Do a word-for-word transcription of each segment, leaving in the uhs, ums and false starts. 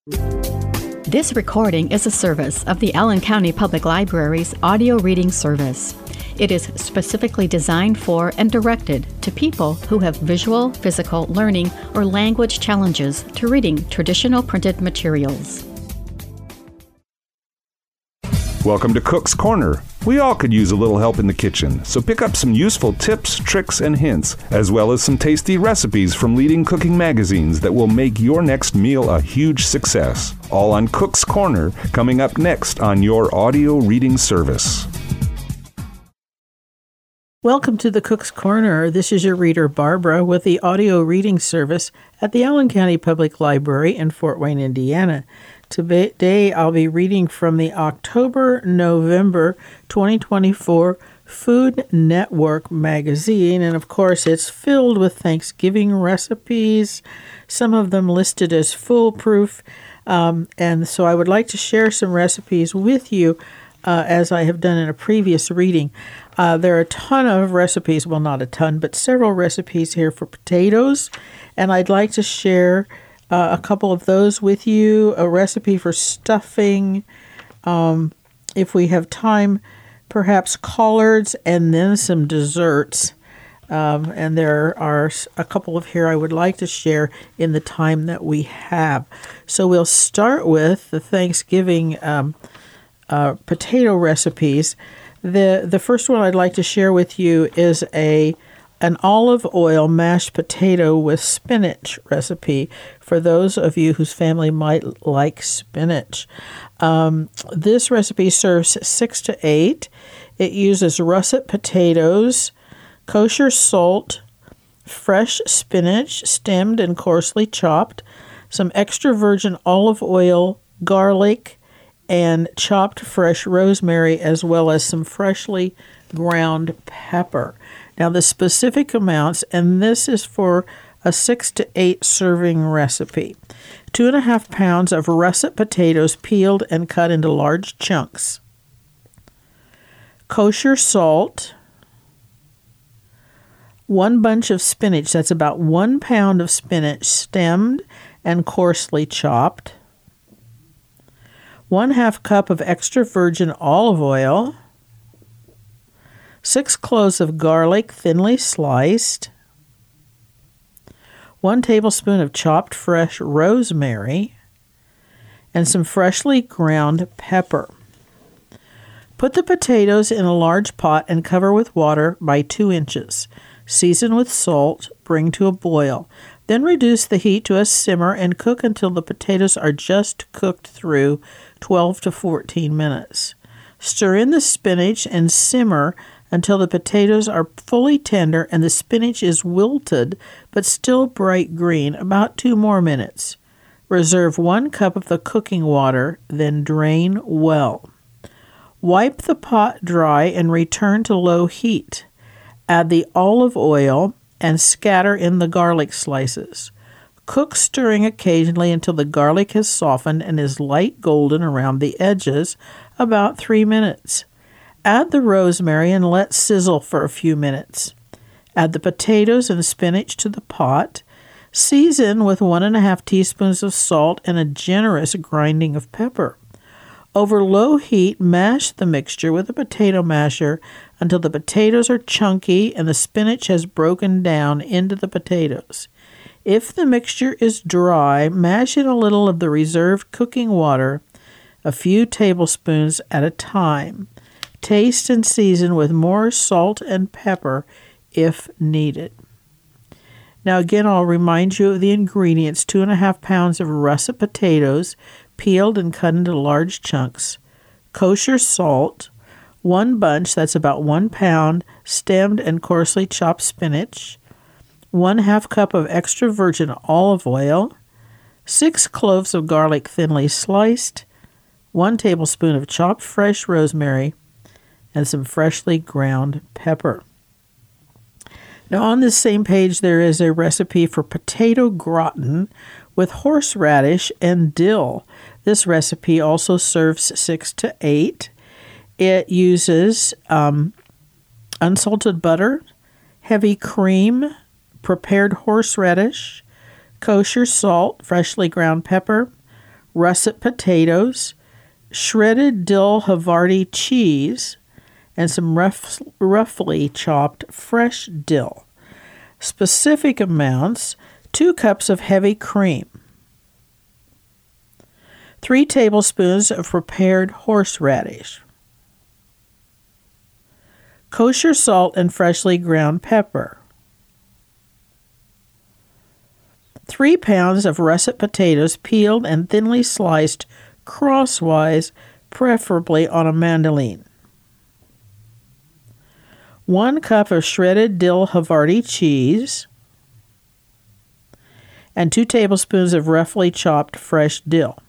This recording is a service of the Allen County Public Library's audio reading service. It is specifically designed for and directed to people who have visual, physical, learning, or language challenges to reading traditional printed materials. Welcome to Cook's Corner. We all could use a little help in the kitchen, so pick up some useful tips, tricks, and hints, as well as some tasty recipes from leading cooking magazines that will make your next meal a huge success. All on Cook's Corner, coming up next on your audio reading service. Welcome to the Cook's Corner. This is your reader, Barbara, with the audio reading service at the Allen County Public Library in Fort Wayne, Indiana. Today, I'll be reading from the October-November twenty twenty-four Food Network magazine, and of course, it's filled with Thanksgiving recipes, some of them listed as foolproof, um, and so I would like to share some recipes with you, uh, as I have done in a previous reading. Uh, there are a ton of recipes, well, not a ton, but several recipes here for potatoes, and I'd like to share Uh, a couple of those with you, a recipe for stuffing, um, if we have time, perhaps collards, and then some desserts. Um, and there are a couple of here I would like to share in the time that we have. So we'll start with the Thanksgiving um, uh, potato recipes. The, the first one I'd like to share with you is a an olive oil mashed potato with spinach recipe for those of you whose family might like spinach. Um, this recipe serves six to eight. It uses russet potatoes, kosher salt, fresh spinach, stemmed and coarsely chopped, some extra virgin olive oil, garlic, and chopped fresh rosemary, as well as some freshly ground pepper. Now, the specific amounts, and this is for a six to eight serving recipe. Two and a half pounds of russet potatoes peeled and cut into large chunks. Kosher salt. One bunch of spinach, that's about one pound of spinach, stemmed and coarsely chopped. One half cup of extra virgin olive oil. Six cloves of garlic, thinly sliced. One tablespoon of chopped fresh rosemary. And some freshly ground pepper. Put the potatoes in a large pot and cover with water by two inches. Season with salt, bring to a boil. Then reduce the heat to a simmer and cook until the potatoes are just cooked through twelve to fourteen minutes. Stir in the spinach and simmer until the potatoes are fully tender and the spinach is wilted but still bright green, about two more minutes. Reserve one cup of the cooking water, then drain well. Wipe the pot dry and return to low heat. Add the olive oil and scatter in the garlic slices. Cook, stirring occasionally until the garlic has softened and is light golden around the edges, about three minutes. Add the rosemary and let sizzle for a few minutes. Add the potatoes and spinach to the pot. Season with one and a half teaspoons of salt and a generous grinding of pepper. Over low heat, mash the mixture with a potato masher until the potatoes are chunky and the spinach has broken down into the potatoes. If the mixture is dry, mash in a little of the reserved cooking water, a few tablespoons at a time. Taste and season with more salt and pepper if needed. Now again, I'll remind you of the ingredients. Two and a half pounds of russet potatoes, peeled and cut into large chunks. Kosher salt. One bunch, that's about one pound, stemmed and coarsely chopped spinach. One half cup of extra virgin olive oil. Six cloves of garlic thinly sliced. One tablespoon of chopped fresh rosemary. And some freshly ground pepper. Now on this same page there is a recipe for potato gratin with horseradish and dill. This recipe also serves six to eight. It uses um, unsalted butter, heavy cream, prepared horseradish, kosher salt, freshly ground pepper, russet potatoes, shredded dill Havarti cheese, and some rough, roughly chopped fresh dill. Specific amounts: two cups of heavy cream, three tablespoons of prepared horseradish, kosher salt and freshly ground pepper, three pounds of russet potatoes peeled and thinly sliced crosswise, preferably on a mandoline, one cup of shredded dill Havarti cheese, and two tablespoons of roughly chopped fresh dill.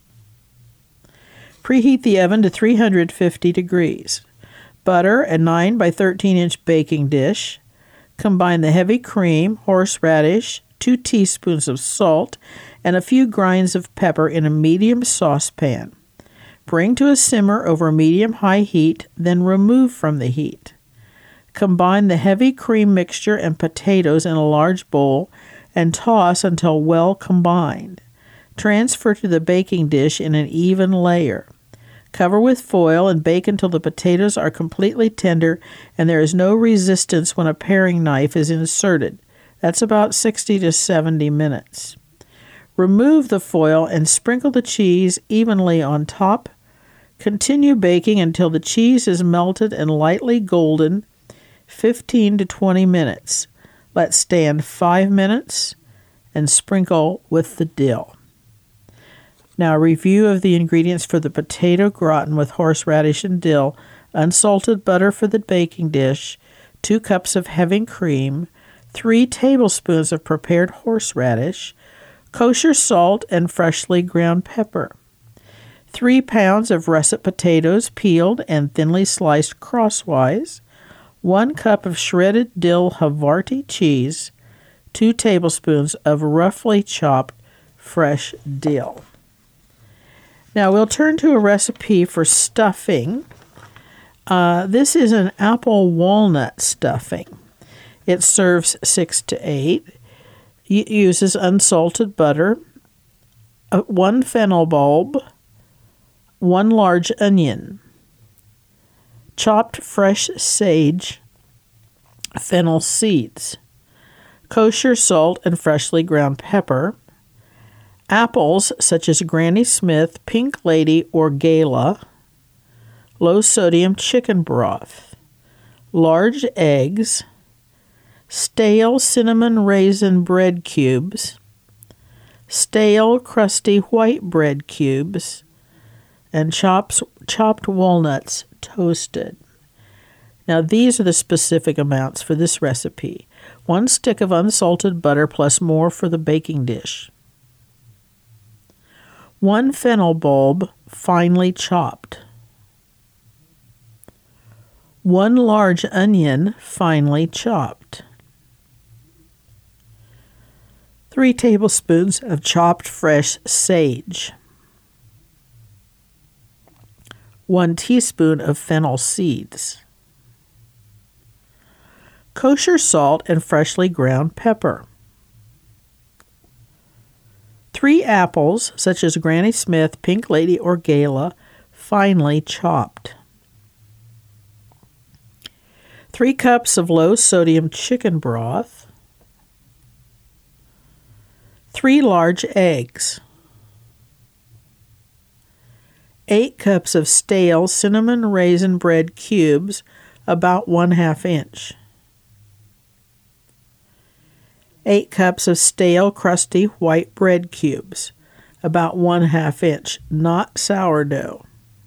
Preheat the oven to three hundred fifty degrees. Butter a nine by thirteen inch baking dish. Combine the heavy cream, horseradish, two teaspoons of salt, and a few grinds of pepper in a medium saucepan. Bring to a simmer over medium-high heat, then remove from the heat. Combine the heavy cream mixture and potatoes in a large bowl and toss until well combined. Transfer to the baking dish in an even layer. Cover with foil and bake until the potatoes are completely tender and there is no resistance when a paring knife is inserted. That's about sixty to seventy minutes. Remove the foil and sprinkle the cheese evenly on top. Continue baking until the cheese is melted and lightly golden, fifteen to twenty minutes. Let stand five minutes and sprinkle with the dill. Now, a review of the ingredients for the potato gratin with horseradish and dill: unsalted butter for the baking dish, two cups of heavy cream, three tablespoons of prepared horseradish, kosher salt and freshly ground pepper, three pounds of russet potatoes peeled and thinly sliced crosswise, one cup of shredded dill Havarti cheese, two tablespoons of roughly chopped fresh dill. Now we'll turn to a recipe for stuffing. Uh, this is an apple walnut stuffing. It serves six to eight. It uses unsalted butter, uh, one fennel bulb, one large onion, chopped fresh sage, fennel seeds, kosher salt and freshly ground pepper, apples such as Granny Smith, Pink Lady, or Gala, low-sodium chicken broth, large eggs, stale cinnamon raisin bread cubes, stale crusty white bread cubes, and chops, chopped walnuts toasted. Now these are the specific amounts for this recipe. One stick of unsalted butter plus more for the baking dish. One fennel bulb, finely chopped. One large onion, finely chopped. Three tablespoons of chopped fresh sage. One teaspoon of fennel seeds. Kosher salt and freshly ground pepper. Three apples, such as Granny Smith, Pink Lady, or Gala, finely chopped. Three cups of low-sodium chicken broth. Three large eggs. Eight cups of stale cinnamon raisin bread cubes, about one half inch. Eight cups of stale, crusty white bread cubes, about one half inch, not sourdough.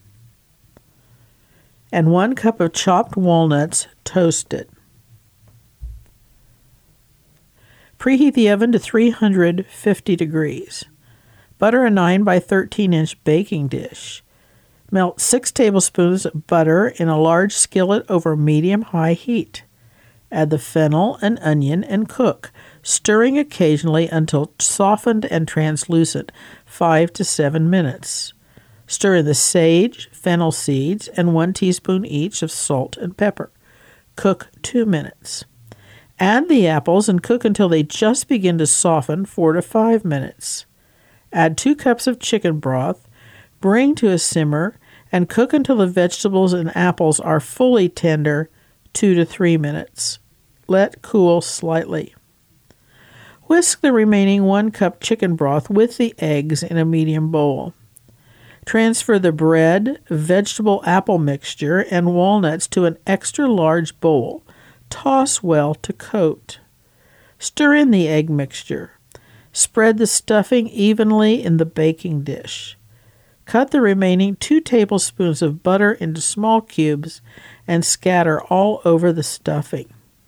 And one cup of chopped walnuts toasted. Preheat the oven to three hundred fifty degrees. Butter a nine by thirteen inch baking dish. Melt six tablespoons of butter in a large skillet over medium-high heat. Add the fennel and onion and cook, stirring occasionally until softened and translucent, five to seven minutes. Stir in the sage, fennel seeds, and one teaspoon each of salt and pepper. Cook two minutes. Add the apples and cook until they just begin to soften, four to five minutes. Add two cups of chicken broth, bring to a simmer, and cook until the vegetables and apples are fully tender, two to three minutes. Let cool slightly. Whisk the remaining one cup chicken broth with the eggs in a medium bowl. Transfer the bread, vegetable apple mixture, and walnuts to an extra large bowl. Toss well to coat. Stir in the egg mixture. Spread the stuffing evenly in the baking dish. Cut the remaining two tablespoons of butter into small cubes and scatter all over the stuffing.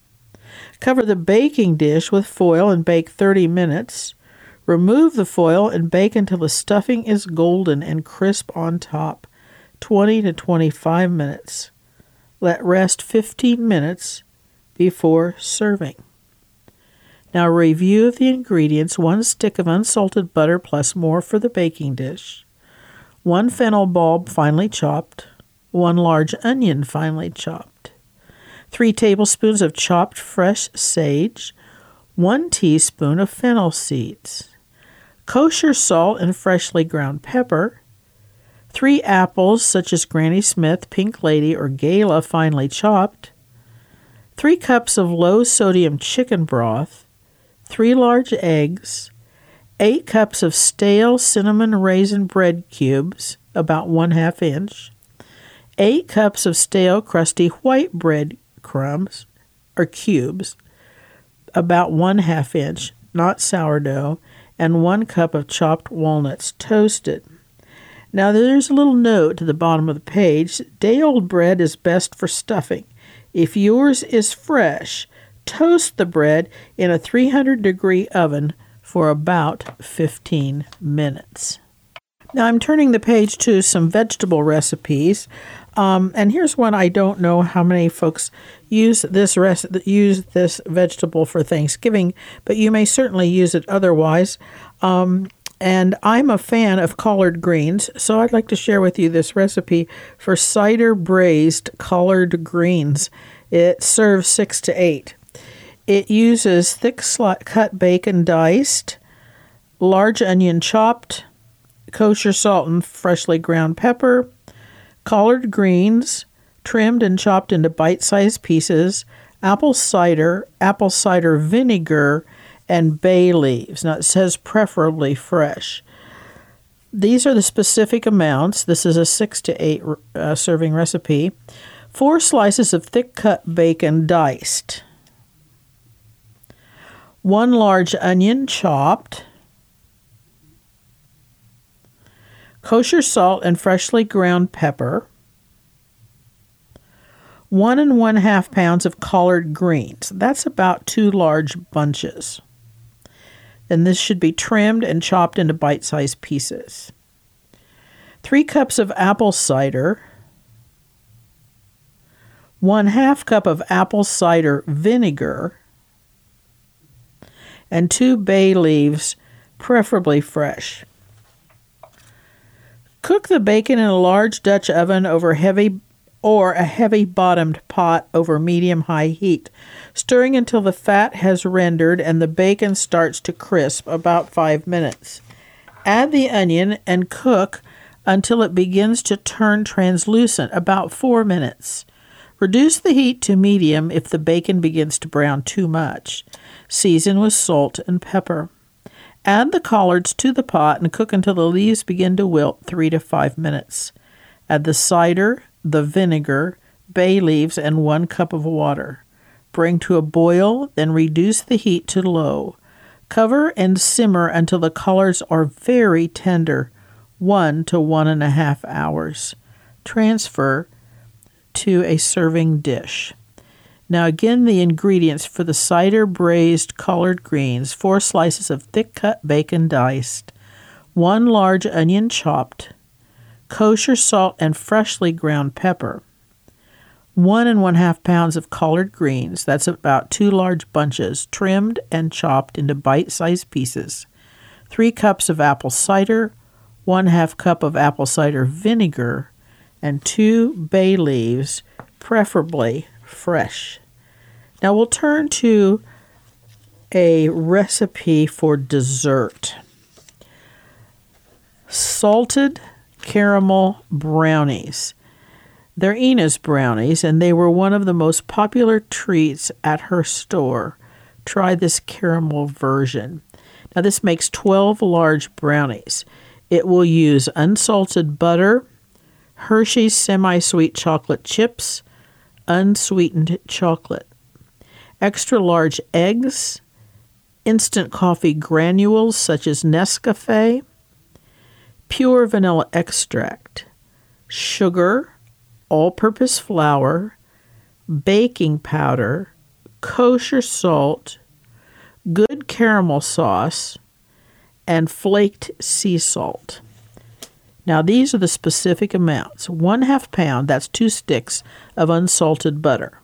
Cover the baking dish with foil and bake thirty minutes. Remove the foil and bake until the stuffing is golden and crisp on top, twenty to twenty-five minutes. Let rest fifteen minutes before serving. Now review of the ingredients: one stick of unsalted butter plus more for the baking dish, one fennel bulb finely chopped, one large onion finely chopped, three tablespoons of chopped fresh sage, one teaspoon of fennel seeds, kosher salt and freshly ground pepper, three apples such as Granny Smith, Pink Lady, or Gala finely chopped, three cups of low-sodium chicken broth, three large eggs, eight cups of stale cinnamon raisin bread cubes, about one half inch, eight cups of stale crusty white bread crumbs, or cubes, about one half inch, not sourdough, and one cup of chopped walnuts toasted. Now there's a little note to the bottom of the page. Day-old bread is best for stuffing. If yours is fresh, toast the bread in a three hundred degree oven for about fifteen minutes. Now I'm turning the page to some vegetable recipes. Um, and here's one. I don't know how many folks use this res- use this vegetable for Thanksgiving, but you may certainly use it otherwise. Um, and I'm a fan of collard greens, so I'd like to share with you this recipe for cider braised collard greens. It serves six to eight. It uses thick sli- cut bacon diced, large onion chopped, kosher salt and freshly ground pepper, collard greens, trimmed and chopped into bite-sized pieces, apple cider, apple cider vinegar, and bay leaves. Now it says preferably fresh. These are the specific amounts. This is a six to eight uh, serving recipe. Four slices of thick-cut bacon diced. One large onion chopped. Kosher salt and freshly ground pepper, one and one half pounds of collard greens. That's about two large bunches. And this should be trimmed and chopped into bite-sized pieces. Three cups of apple cider, one half cup of apple cider vinegar, and two bay leaves, preferably fresh. Cook the bacon in a large Dutch oven over heavy or a heavy-bottomed pot over medium-high heat, stirring until the fat has rendered and the bacon starts to crisp, about five minutes. Add the onion and cook until it begins to turn translucent, about four minutes. Reduce the heat to medium if the bacon begins to brown too much. Season with salt and pepper. Add the collards to the pot and cook until the leaves begin to wilt, three to five minutes. Add the cider, the vinegar, bay leaves, and one cup of water. Bring to a boil, then reduce the heat to low. Cover and simmer until the collards are very tender, one to one and a half hours. Transfer to a serving dish. Now again, the ingredients for the cider braised collard greens: four slices of thick-cut bacon diced, one large onion chopped, kosher salt and freshly ground pepper, one and one half pounds of collard greens, that's about two large bunches, trimmed and chopped into bite-sized pieces, three cups of apple cider, one half cup of apple cider vinegar, and two bay leaves, preferably fresh. Now we'll turn to a recipe for dessert. salted caramel brownies. They're Ena's brownies, and they were one of the most popular treats at her store. Try this caramel version. Now, this makes twelve large brownies. It will use unsalted butter, Hershey's semi-sweet chocolate chips, unsweetened chocolate, extra large eggs, instant coffee granules such as Nescafe, pure vanilla extract, sugar, all-purpose flour, baking powder, kosher salt, good caramel sauce, and flaked sea salt. Now, these are the specific amounts. One half pound, that's two sticks of unsalted butter.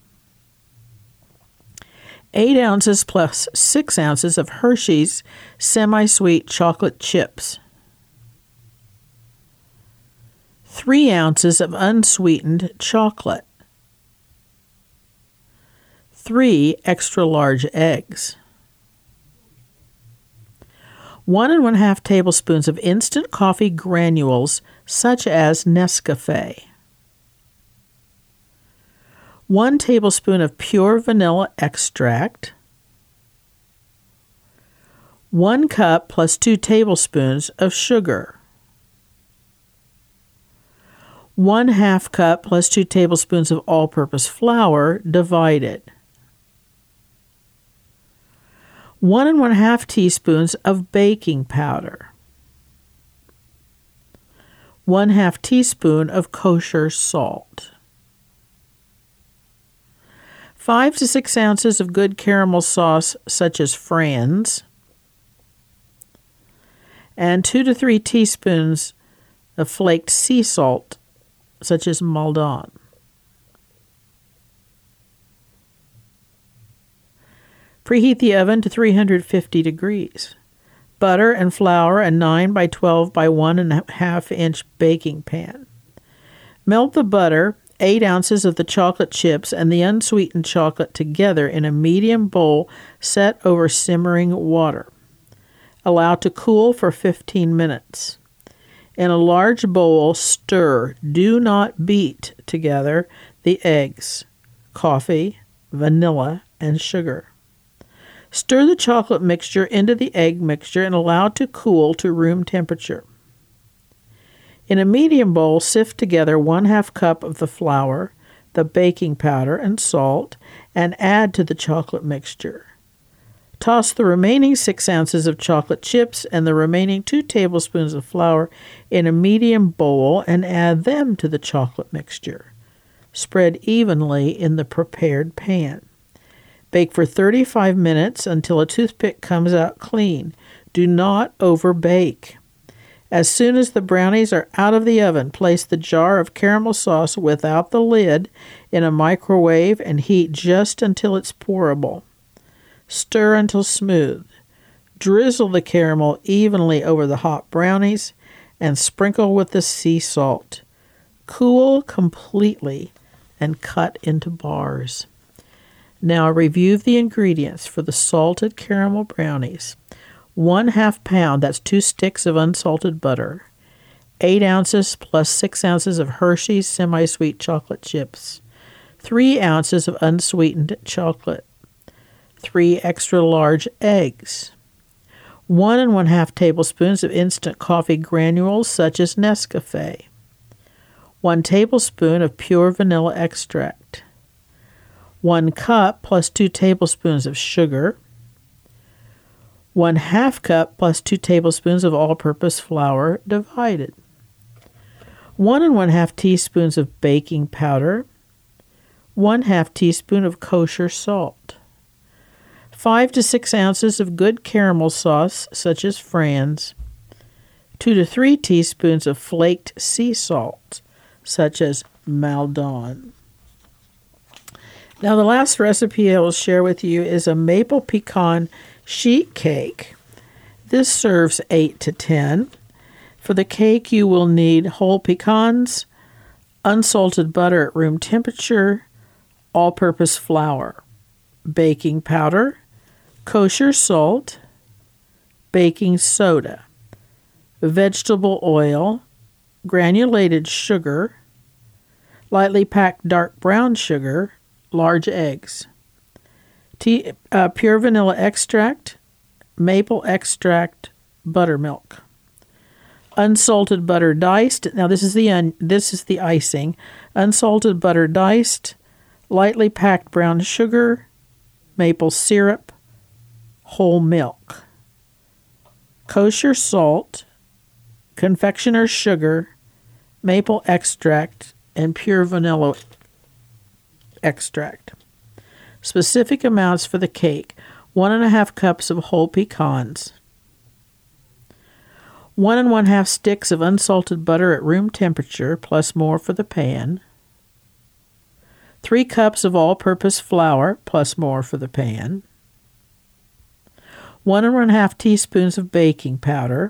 Eight ounces plus six ounces of Hershey's semi-sweet chocolate chips. Three ounces of unsweetened chocolate. Three extra large eggs. One and one half tablespoons of instant coffee granules such as Nescafe. One tablespoon of pure vanilla extract. One cup plus two tablespoons of sugar. One half cup plus two tablespoons of all-purpose flour divided. One and one half teaspoons of baking powder. One half teaspoon of kosher salt. Five to six ounces of good caramel sauce such as Franz. And two to three teaspoons of flaked sea salt such as Maldon. Preheat the oven to three hundred fifty degrees. Butter and flour a nine by twelve by one and a half inch baking pan. Melt the butter, eight ounces of the chocolate chips, and the unsweetened chocolate together in a medium bowl set over simmering water. Allow to cool for fifteen minutes. In a large bowl, stir, do not beat together the eggs, coffee, vanilla, and sugar. Stir the chocolate mixture into the egg mixture and allow to cool to room temperature. In a medium bowl, sift together one half cup of the flour, the baking powder, and salt, and add to the chocolate mixture. Toss the remaining six ounces of chocolate chips and the remaining two tablespoons of flour in a medium bowl and add them to the chocolate mixture. Spread evenly in the prepared pan. Bake for thirty-five minutes until a toothpick comes out clean. Do not overbake. As soon as the brownies are out of the oven, place the jar of caramel sauce without the lid in a microwave and heat just until it's pourable. Stir until smooth. Drizzle the caramel evenly over the hot brownies and sprinkle with the sea salt. Cool completely and cut into bars. Now review the ingredients for the salted caramel brownies. One half pound, that's two sticks of unsalted butter. Eight ounces plus six ounces of Hershey's semi-sweet chocolate chips. Three ounces of unsweetened chocolate. Three extra large eggs. One and one half tablespoons of instant coffee granules such as Nescafe. One tablespoon of pure vanilla extract. One cup plus two tablespoons of sugar. One half cup plus two tablespoons of all-purpose flour divided. One and one half teaspoons of baking powder. One half teaspoon of kosher salt. Five to six ounces of good caramel sauce such as Franz. Two to three teaspoons of flaked sea salt such as Maldon. Now, the last recipe I will share with you is a maple pecan sheet cake. This serves eight to ten. For the cake, you will need whole pecans, unsalted butter at room temperature, all-purpose flour, baking powder, kosher salt, baking soda, vegetable oil, granulated sugar, lightly packed dark brown sugar, large eggs, tea, uh, pure vanilla extract, maple extract, buttermilk, unsalted butter diced. Now this is the un, this is the icing. Unsalted butter diced, lightly packed brown sugar, maple syrup, whole milk, kosher salt, confectioner's sugar, maple extract, and pure vanilla extract. Specific amounts for the cake: one and a half cups of whole pecans, one and one half sticks of unsalted butter at room temperature, plus more for the pan, three cups of all-purpose flour, plus more for the pan, one and one half teaspoons of baking powder,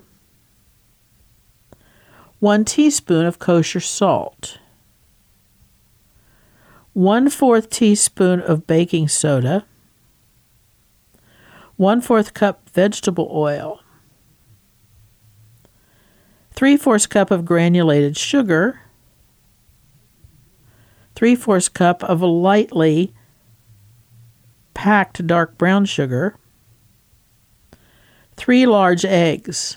one teaspoon of kosher salt, one-fourth teaspoon of baking soda, one-fourth cup vegetable oil, three-fourths cup of granulated sugar, three-fourths cup of a lightly packed dark brown sugar, three large eggs,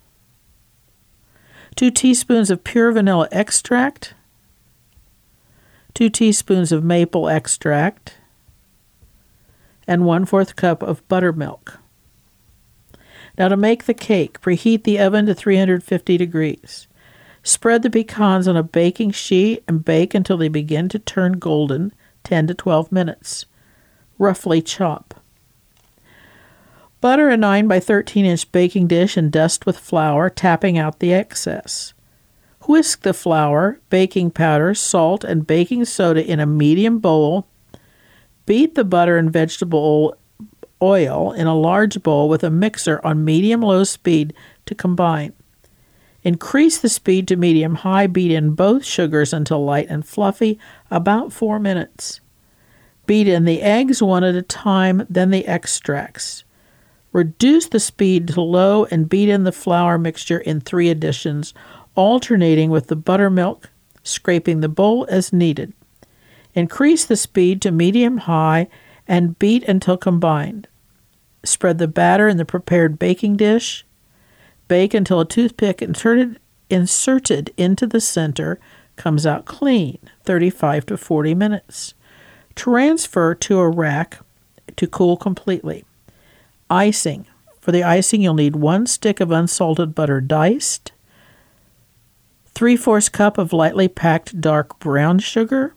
two teaspoons of pure vanilla extract, two teaspoons of maple extract, and one-fourth cup of buttermilk. Now to make the cake, preheat the oven to three hundred fifty degrees. Spread the pecans on a baking sheet and bake until they begin to turn golden, ten to twelve minutes. Roughly chop. Butter a nine by thirteen inch baking dish and dust with flour, tapping out the excess. Whisk the flour, baking powder, salt, and baking soda in a medium bowl. Beat the butter and vegetable oil in a large bowl with a mixer on medium-low speed to combine. Increase the speed to medium-high. Beat in both sugars until light and fluffy, about four minutes. Beat in the eggs one at a time, then the extracts. Reduce the speed to low and beat in the flour mixture in three additions, alternating with the buttermilk, scraping the bowl as needed. Increase the speed to medium-high and beat until combined. Spread the batter in the prepared baking dish. Bake until a toothpick inserted, inserted into the center comes out clean, thirty-five to forty minutes. Transfer to a rack to cool completely. Icing. For the icing, you'll need one stick of unsalted butter diced, three-fourths cup of lightly packed dark brown sugar,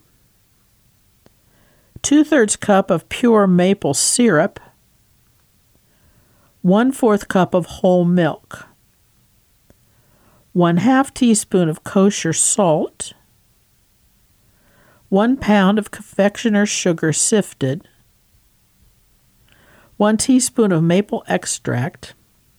two-thirds cup of pure maple syrup, one-fourth cup of whole milk, one-half teaspoon of kosher salt, one pound of confectioner's sugar sifted, one teaspoon of maple extract,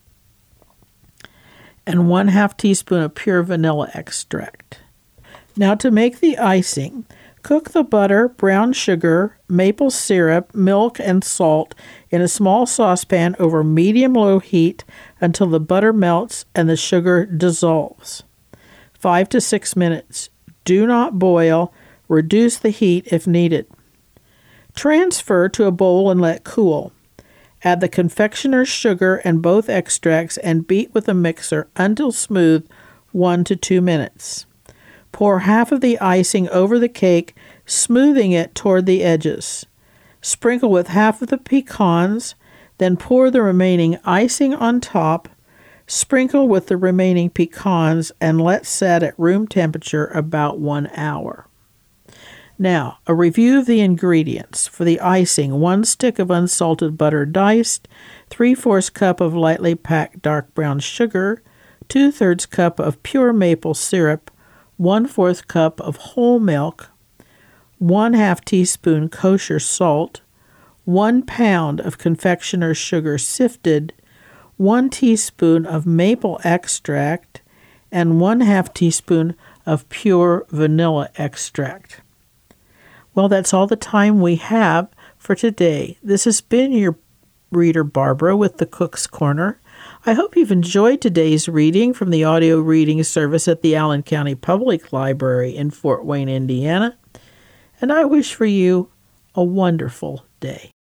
and one half teaspoon of pure vanilla extract. Now to make the icing, cook the butter, brown sugar, maple syrup, milk, and salt in a small saucepan over medium-low heat until the butter melts and the sugar dissolves. Five to six minutes. Do not boil. Reduce the heat if needed. Transfer to a bowl and let cool. Add the confectioner's sugar and both extracts and beat with a mixer until smooth, one to two minutes. Pour half of the icing over the cake, smoothing it toward the edges. Sprinkle with half of the pecans, then pour the remaining icing on top. Sprinkle with the remaining pecans and let set at room temperature about one hour. Now, a review of the ingredients. For the icing, one stick of unsalted butter diced, three-fourths cup of lightly packed dark brown sugar, two-thirds cup of pure maple syrup, one-fourth cup of whole milk, one-half teaspoon kosher salt, one pound of confectioner's sugar sifted, one teaspoon of maple extract, and one-half teaspoon of pure vanilla extract. Well, that's all the time we have for today. This has been your reader Barbara with the Cook's Corner. I hope you've enjoyed today's reading from the audio reading service at the Allen County Public Library in Fort Wayne, Indiana, and I wish for you a wonderful day.